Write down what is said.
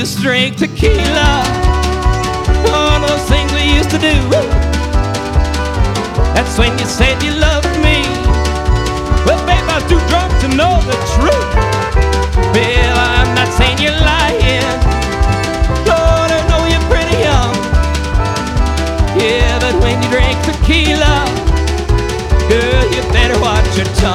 used to drink tequila. All those things we used to do. That's when you said you loved me. Well, babe, I was too drunk to know the truth. Well, I'm not saying you're lying. Lord, I know you're pretty young. Yeah, but when you drink tequila, girl, you better watch your tongue.